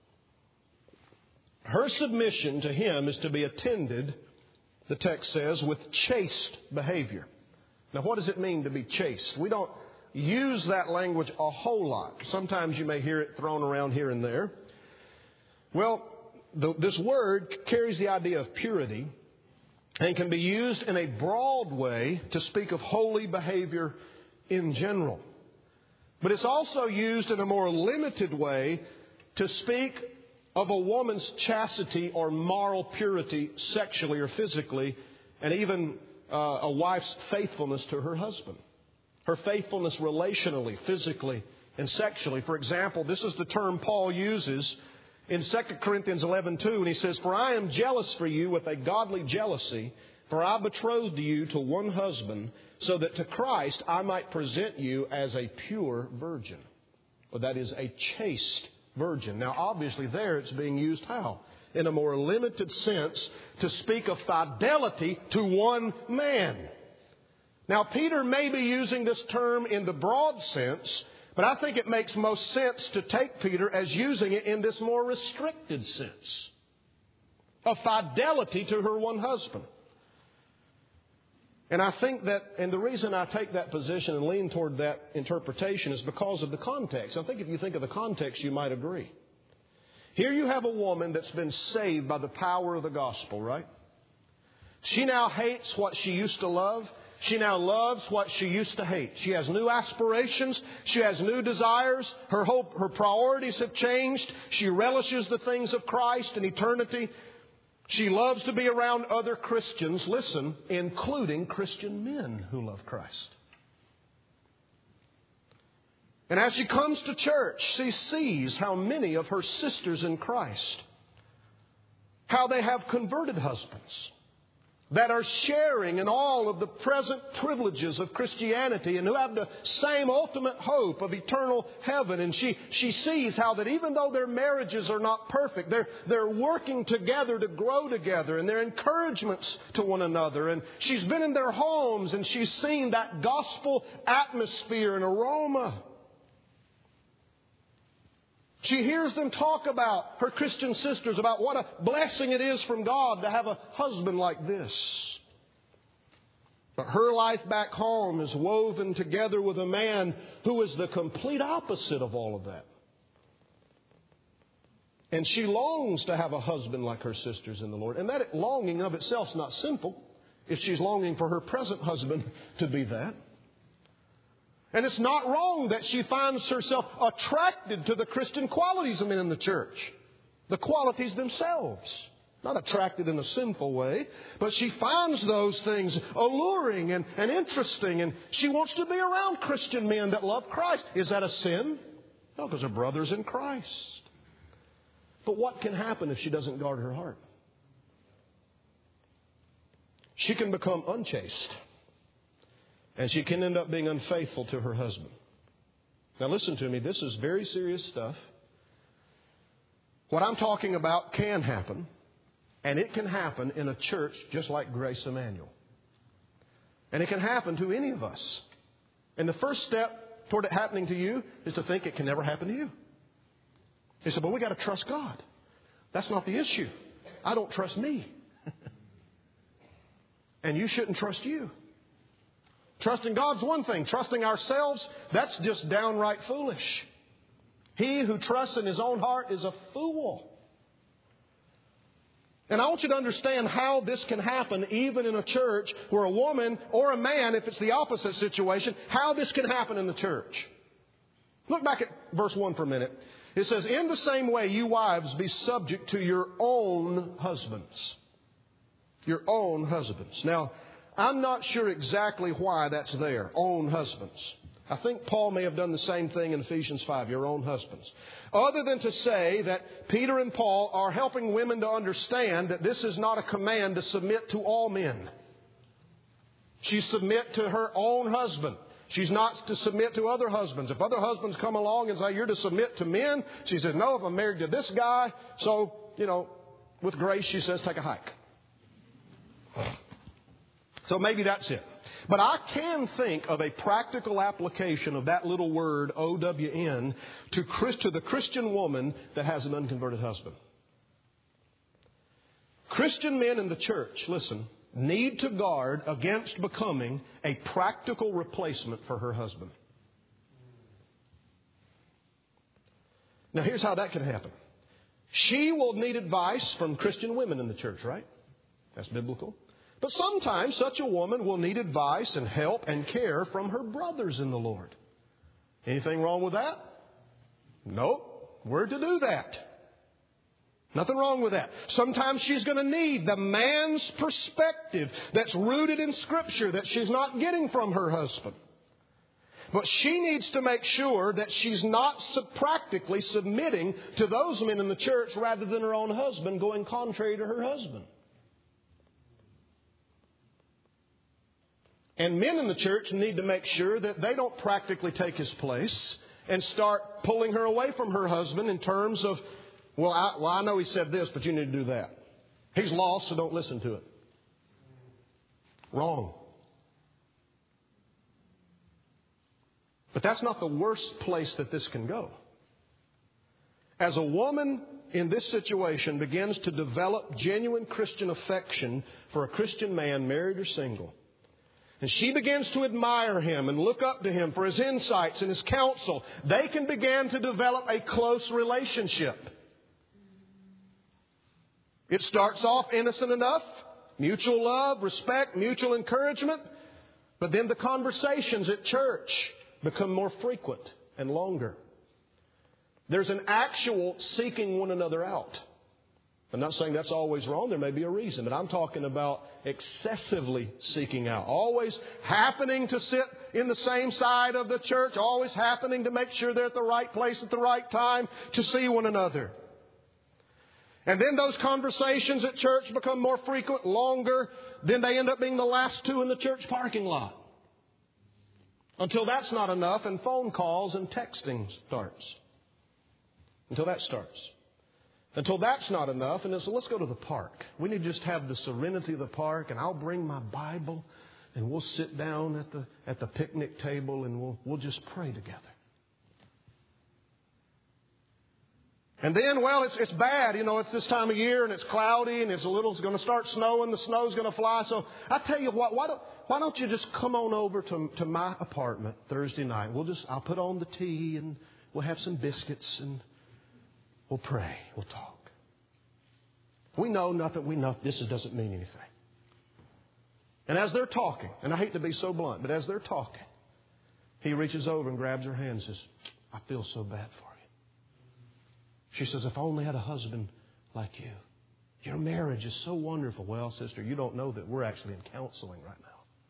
Her submission to him is to be attended, the text says, with chaste behavior. Now, what does it mean to be chaste? We don't use that language a whole lot. Sometimes you may hear it thrown around here and there. Well, the, this word carries the idea of purity and can be used in a broad way to speak of holy behavior in general. But it's also used in a more limited way to speak of a woman's chastity or moral purity sexually or physically, and even uh, a wife's faithfulness to her husband. Her faithfulness relationally, physically, and sexually. For example, this is the term Paul uses in Second Corinthians eleven two, and he says, "For I am jealous for you with a godly jealousy, for I betrothed you to one husband, so that to Christ I might present you as a pure virgin." Well, that is a chaste virgin. Now, obviously, there it's being used how? In a more limited sense to speak of fidelity to one man. Now, Peter may be using this term in the broad sense, but I think it makes most sense to take Peter as using it in this more restricted sense of fidelity to her one husband. And I think that, and the reason I take that position and lean toward that interpretation is because of the context. I think if you think of the context, you might agree. Here you have a woman that's been saved by the power of the gospel, right? She now hates what she used to love. She now loves what she used to hate. She has new aspirations. She has new desires. Her hope, her priorities have changed. She relishes the things of Christ and eternity. She loves to be around other Christians, listen, including Christian men who love Christ. And as she comes to church, she sees how many of her sisters in Christ, how they have converted husbands that are sharing in all of the present privileges of Christianity and who have the same ultimate hope of eternal heaven. And she, she sees how that even though their marriages are not perfect, they're, they're working together to grow together and they're encouragements to one another. And she's been in their homes and she's seen that gospel atmosphere and aroma. She hears them talk about her Christian sisters, about what a blessing it is from God to have a husband like this. But her life back home is woven together with a man who is the complete opposite of all of that. And she longs to have a husband like her sisters in the Lord. And that longing of itself is not sinful if she's longing for her present husband to be that. And it's not wrong that she finds herself attracted to the Christian qualities of men in the church. The qualities themselves. Not attracted in a sinful way, but she finds those things alluring and, and interesting. And she wants to be around Christian men that love Christ. Is that a sin? No, because her brother's in Christ. But what can happen if she doesn't guard her heart? She can become unchaste. And she can end up being unfaithful to her husband. Now listen to me, this is very serious stuff. What I'm talking about can happen, and it can happen in a church just like Grace Emmanuel. And it can happen to any of us. And the first step toward it happening to you is to think it can never happen to you. He said, but we got to trust God. That's not the issue. I don't trust me. And you shouldn't trust you. Trusting God's one thing. Trusting ourselves, that's just downright foolish. He who trusts in his own heart is a fool. And I want you to understand how this can happen even in a church where a woman or a man, if it's the opposite situation, how this can happen in the church. Look back at verse one for a minute. It says, in the same way, you wives, be subject to your own husbands. Your own husbands. Now, I'm not sure exactly why that's there. Own husbands. I think Paul may have done the same thing in Ephesians five, your own husbands. Other than to say that Peter and Paul are helping women to understand that this is not a command to submit to all men. She submit to her own husband. She's not to submit to other husbands. If other husbands come along and say, you're to submit to men, she says, no, if I'm married to this guy. So, you know, with grace, she says, take a hike. So maybe that's it. But I can think of a practical application of that little word, O W N, to, Christ, to the Christian woman that has an unconverted husband. Christian men in the church, listen, need to guard against becoming a practical replacement for her husband. Now, here's how that can happen. She will need advice from Christian women in the church, right? That's biblical. But sometimes such a woman will need advice and help and care from her brothers in the Lord. Anything wrong with that? Nope. We're to do that. Nothing wrong with that. Sometimes she's going to need the man's perspective that's rooted in Scripture that she's not getting from her husband. But she needs to make sure that she's not practically submitting to those men in the church rather than her own husband, going contrary to her husband. And men in the church need to make sure that they don't practically take his place and start pulling her away from her husband in terms of, well, I, well, I know he said this, but you need to do that. He's lost, so don't listen to it. Wrong. But that's not the worst place that this can go. As a woman in this situation begins to develop genuine Christian affection for a Christian man, married or single, and she begins to admire him and look up to him for his insights and his counsel, they can begin to develop a close relationship. It starts off innocent enough, mutual love, respect, mutual encouragement, but then the conversations at church become more frequent and longer. There's an actual seeking one another out. I'm not saying that's always wrong. There may be a reason. But I'm talking about excessively seeking out. Always happening to sit in the same side of the church. Always happening to make sure they're at the right place at the right time to see one another. And then those conversations at church become more frequent, longer. Then they end up being the last two in the church parking lot. Until that's not enough, and phone calls and texting starts. Until that starts. Until that's not enough, and so let's go to the park. We need to just have the serenity of the park, and I'll bring my Bible, and we'll sit down at the at the picnic table, and we'll we'll just pray together. And then, well, it's it's bad, you know. It's this time of year, and it's cloudy, and it's a little. It's going to start snowing. The snow's going to fly. So I tell you what, why don't why don't you just come on over to to my apartment Thursday night? We'll just I'll put on the tea, and we'll have some biscuits, and we'll pray. We'll talk. We know nothing. We know this doesn't mean anything. And as they're talking, and I hate to be so blunt, but as they're talking, he reaches over and grabs her hand and says, I feel so bad for you. She says, if I only had a husband like you. Your marriage is so wonderful. Well, sister, you don't know that we're actually in counseling right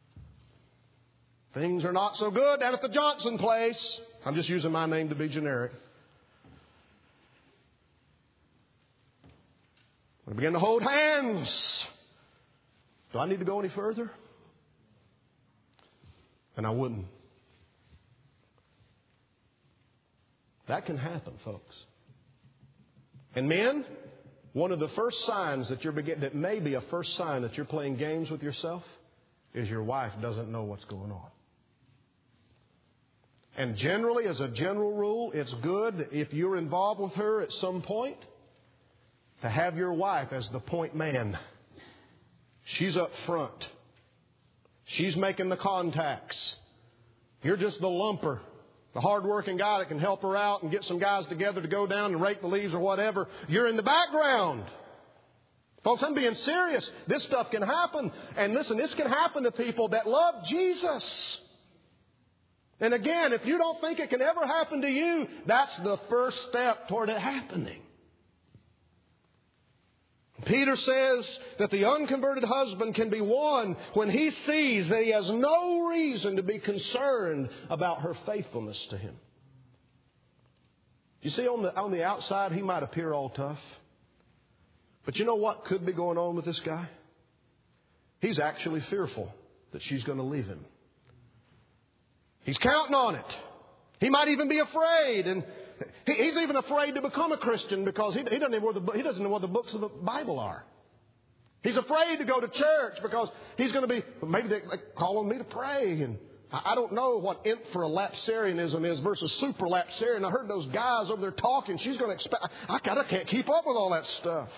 now. Things are not so good down at the Johnson place. I'm just using my name to be generic. We begin to hold hands. Do I need to go any further? And I wouldn't. That can happen, folks. And men, one of the first signs that you're begin- that may be a first sign that you're playing games with yourself is your wife doesn't know what's going on. And generally, as a general rule, it's good if you're involved with her at some point to have your wife as the point man. She's up front. She's making the contacts. You're just the lumper, the hard-working guy that can help her out and get some guys together to go down and rake the leaves or whatever. You're in the background. Folks, I'm being serious. This stuff can happen. And listen, this can happen to people that love Jesus. And again, if you don't think it can ever happen to you, that's the first step toward it happening. Peter says that the unconverted husband can be won when he sees that he has no reason to be concerned about her faithfulness to him. You see, on the, on the outside, he might appear all tough. But you know what could be going on with this guy? He's actually fearful that she's going to leave him. He's counting on it. He might even be afraid. And he, he's even afraid to become a Christian because he, he, doesn't know where the, he doesn't know what the books of the Bible are. He's afraid to go to church because he's going to be, maybe they, they call on me to pray. And I, I don't know what infralapsarianism is versus supralapsarian. I heard those guys over there talking. She's going to expect, I, I can't keep up with all that stuff.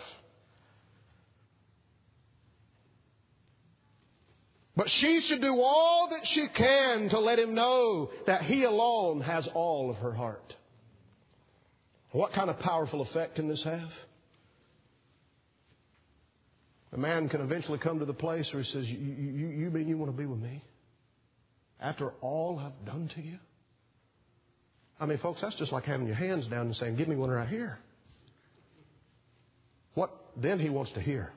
But she should do all that she can to let him know that he alone has all of her heart. What kind of powerful effect can this have? A man can eventually come to the place where he says, you, you, you mean you want to be with me? After all I've done to you? I mean, folks, that's just like having your hands down and saying, give me one right here. What then he wants to hear?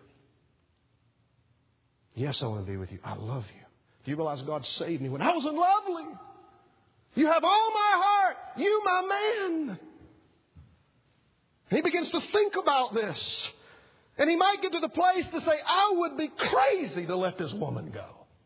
Yes, I want to be with you. I love you. Do you realize God saved me when I was unlovely? You have all my heart. You, my man. And he begins to think about this. And he might get to the place to say, I would be crazy to let this woman go.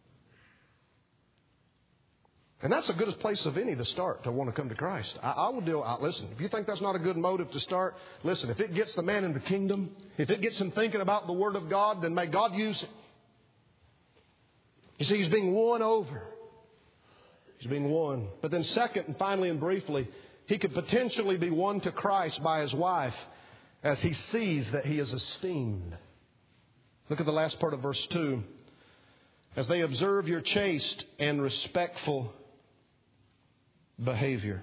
And that's the goodest place of any to start to want to come to Christ. I, I will deal. I, listen, if you think that's not a good motive to start, listen, if it gets the man in the kingdom, if it gets him thinking about the Word of God, then may God use it. You see, he's being won over. He's being won. But then second and finally and briefly, he could potentially be won to Christ by his wife as he sees that he is esteemed. Look at the last part of verse two. As they observe your chaste and respectful behavior.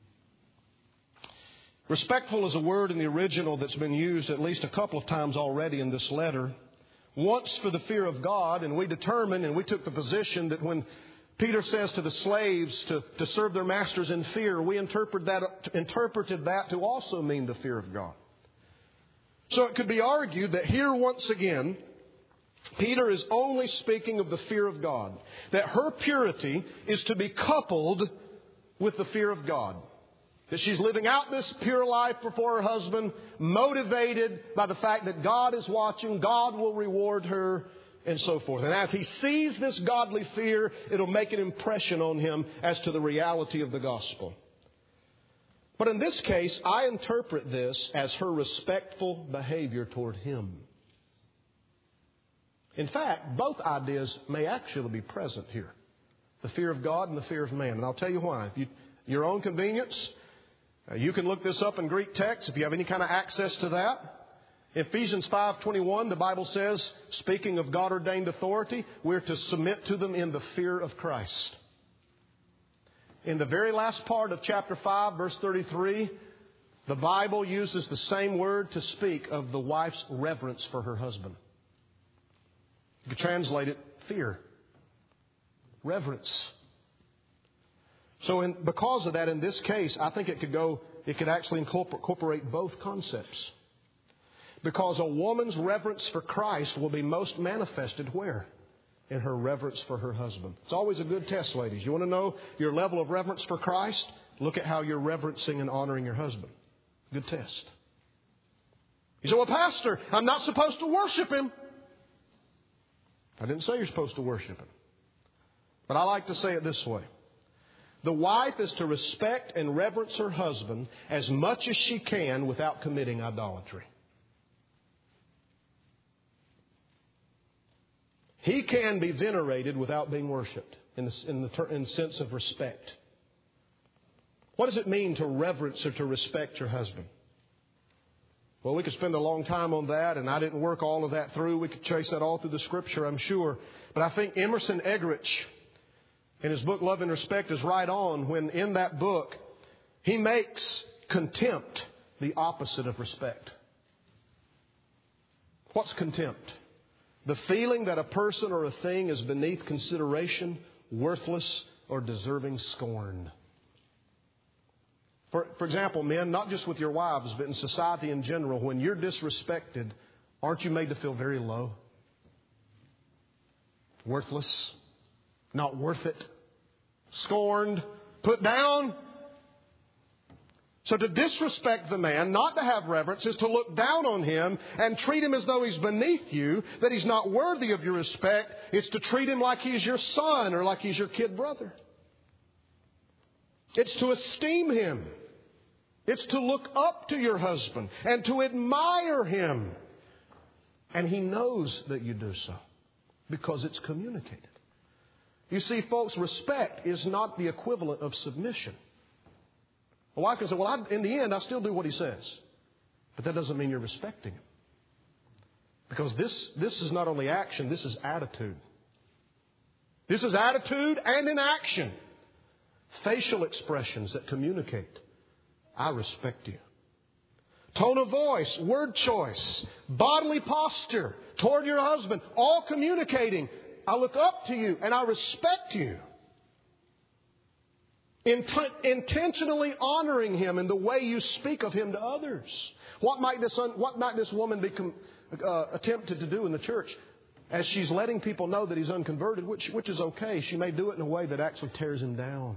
Respectful is a word in the original that's been used at least a couple of times already in this letter. Once for the fear of God, and we determined and we took the position that when Peter says to the slaves to, to serve their masters in fear, we interpret that, interpreted that to also mean the fear of God. So it could be argued that here once again, Peter is only speaking of the fear of God. That her purity is to be coupled with the fear of God. That she's living out this pure life before her husband, motivated by the fact that God is watching, God will reward her, and so forth. And as he sees this godly fear, it'll make an impression on him as to the reality of the gospel. But in this case, I interpret this as her respectful behavior toward him. In fact, both ideas may actually be present here. The fear of God and the fear of man. And I'll tell you why. If you, your own convenience, uh, you can look this up in Greek text if you have any kind of access to that. Ephesians five twenty-one, the Bible says, speaking of God-ordained authority, we're to submit to them in the fear of Christ. In the very last part of chapter five, verse thirty-three, the Bible uses the same word to speak of the wife's reverence for her husband. You could translate it fear. Reverence. So in, because of that, in this case, I think it could go, it could actually incorporate both concepts. Because a woman's reverence for Christ will be most manifested where? In her reverence for her husband. It's always a good test, ladies. You want to know your level of reverence for Christ? Look at how you're reverencing and honoring your husband. Good test. You say, well, Pastor, I'm not supposed to worship him. I didn't say you're supposed to worship him. But I like to say it this way. The wife is to respect and reverence her husband as much as she can without committing idolatry. He can be venerated without being worshipped in the, in the, in the sense of respect. What does it mean to reverence or to respect your husband? Well, we could spend a long time on that, and I didn't work all of that through. We could chase that all through the Scripture, I'm sure. But I think Emerson Eggerichs, in his book Love and Respect, is right on when in that book he makes contempt the opposite of respect. What's contempt? The feeling that a person or a thing is beneath consideration, worthless, or deserving scorn. For, for example, men, not just with your wives, but in society in general, when you're disrespected, aren't you made to feel very low? Worthless, not worth it, scorned, put down. So to disrespect the man, not to have reverence, is to look down on him and treat him as though he's beneath you, that he's not worthy of your respect. It's to treat him like he's your son or like he's your kid brother. It's to esteem him. It's to look up to your husband and to admire him. And he knows that you do so because it's communicated. You see, folks, respect is not the equivalent of submission. A wife can say, well, I, in the end, I still do what he says. But that doesn't mean you're respecting him. Because this, this is not only action, this is attitude. This is attitude and in action. Facial expressions that communicate, I respect you. Tone of voice, word choice, bodily posture toward your husband, all communicating, I look up to you and I respect you. Int- intentionally honoring him in the way you speak of him to others. What might this, un- what might this woman be com- uh, attempted to do in the church? As she's letting people know that he's unconverted, which, which is okay, she may do it in a way that actually tears him down.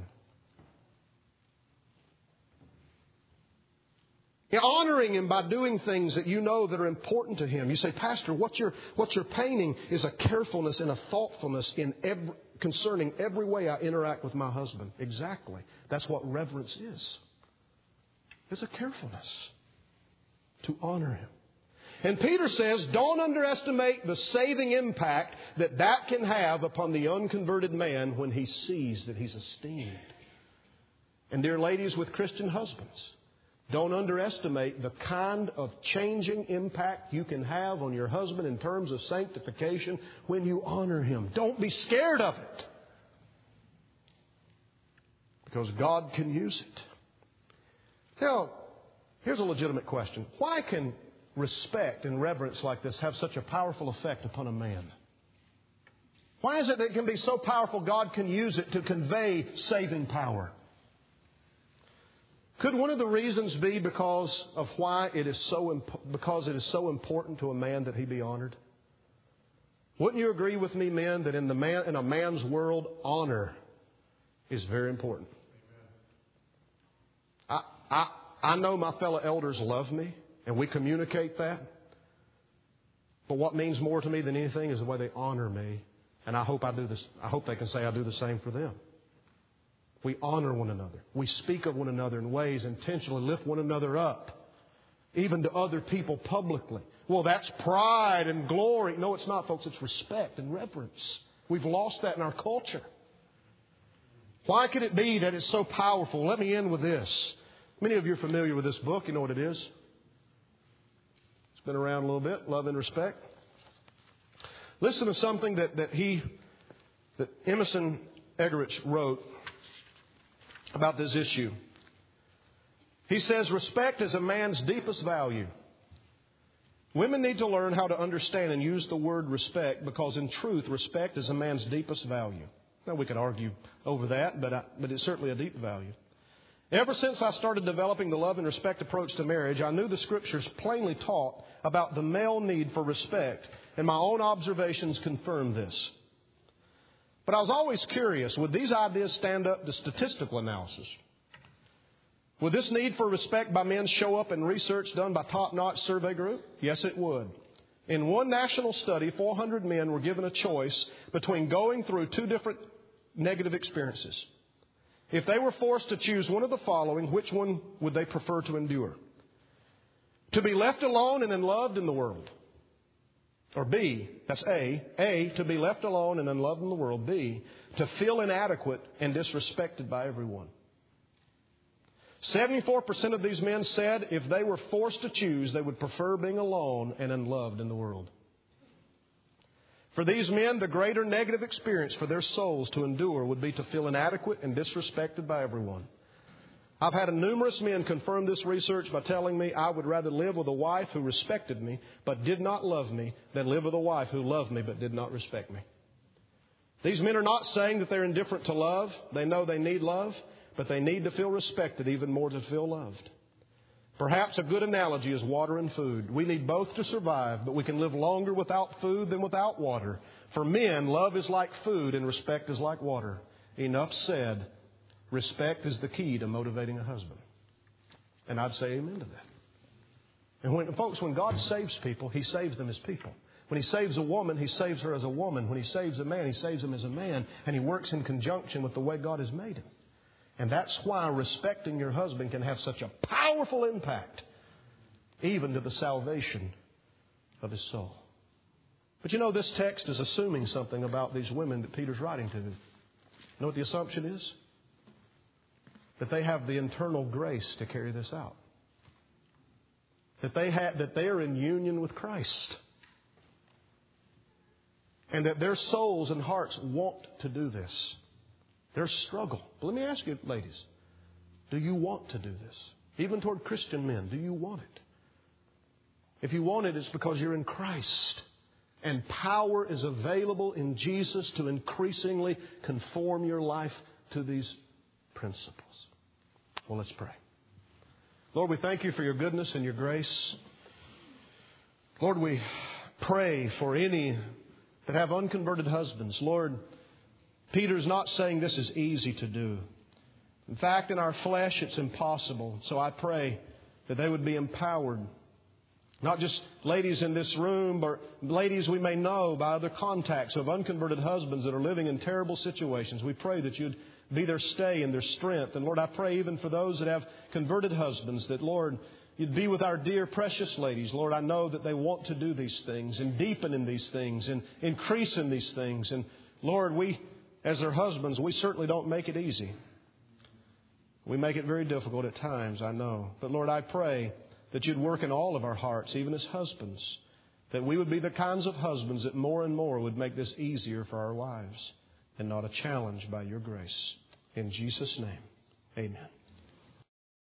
You're honoring him by doing things that you know that are important to him. You say, Pastor, what you're, what you're painting is a carefulness and a thoughtfulness in every, concerning every way I interact with my husband. Exactly. That's what reverence is. It's a carefulness to honor him. And Peter says, don't underestimate the saving impact that that can have upon the unconverted man when he sees that he's esteemed. And dear ladies with Christian husbands, don't underestimate the kind of changing impact you can have on your husband in terms of sanctification when you honor him. Don't be scared of it. Because God can use it. Now, here's a legitimate question. Why can respect and reverence like this have such a powerful effect upon a man? Why is it that it can be so powerful God can use it to convey saving power? Could one of the reasons be because of why it is so imp- because it is so important to a man that he be honored? Wouldn't you agree with me, men, that in the man in a man's world, honor is very important? I I I know my fellow elders love me, and we communicate that. But what means more to me than anything is the way they honor me, and I hope I do this. I hope they can say I do the same for them. We honor one another. We speak of one another in ways intentionally lift one another up, even to other people publicly. Well, that's pride and glory. No, it's not, folks. It's respect and reverence. We've lost that in our culture. Why could it be that it's so powerful? Let me end with this. Many of you are familiar with this book. You know what it is. It's been around a little bit. Love and Respect. Listen to something that, that he, that Emerson Eggerichs wrote about this issue. He says, respect is a man's deepest value. Women need to learn how to understand and use the word respect because in truth, respect is a man's deepest value. Now, we could argue over that, but, I, but it's certainly a deep value. Ever since I started developing the love and respect approach to marriage, I knew the Scriptures plainly taught about the male need for respect, and my own observations confirm this. But I was always curious, would these ideas stand up to statistical analysis? Would this need for respect by men show up in research done by top-notch survey group? Yes, it would. In one national study, four hundred men were given a choice between going through two different negative experiences. If they were forced to choose one of the following, which one would they prefer to endure? To be left alone and unloved in the world. Or B, that's A. A, to be left alone and unloved in the world. B, to feel inadequate and disrespected by everyone. seventy-four percent of these men said if they were forced to choose, they would prefer being alone and unloved in the world. For these men, the greater negative experience for their souls to endure would be to feel inadequate and disrespected by everyone. I've had numerous men confirm this research by telling me I would rather live with a wife who respected me but did not love me than live with a wife who loved me but did not respect me. These men are not saying that they're indifferent to love. They know they need love, but they need to feel respected even more to feel loved. Perhaps a good analogy is water and food. We need both to survive, but we can live longer without food than without water. For men, love is like food and respect is like water. Enough said. Respect is the key to motivating a husband. And I'd say amen to that. And when, folks, when God saves people, He saves them as people. When He saves a woman, He saves her as a woman. When He saves a man, He saves him as a man. And He works in conjunction with the way God has made him. And that's why respecting your husband can have such a powerful impact, even to the salvation of his soul. But you know, this text is assuming something about these women that Peter's writing to. You know what the assumption is? That they have the internal grace to carry this out. That they have, that they are in union with Christ. And that their souls and hearts want to do this. Their struggle. But let me ask you, ladies, do you want to do this? Even toward Christian men, do you want it? If you want it, it's because you're in Christ. And power is available in Jesus to increasingly conform your life to these principles. Well, let's pray. Lord, we thank You for Your goodness and Your grace. Lord, we pray for any that have unconverted husbands. Lord, Peter's not saying this is easy to do. In fact, in our flesh, it's impossible. So I pray that they would be empowered. Not just ladies in this room, but ladies we may know by other contacts of unconverted husbands that are living in terrible situations. We pray that You'd be their stay and their strength. And Lord, I pray even for those that have converted husbands that, Lord, You'd be with our dear precious ladies. Lord, I know that they want to do these things and deepen in these things and increase in these things. And Lord, we, as their husbands, we certainly don't make it easy. We make it very difficult at times, I know. But Lord, I pray that You'd work in all of our hearts, even as husbands, that we would be the kinds of husbands that more and more would make this easier for our wives and not a challenge by Your grace. In Jesus' name, amen.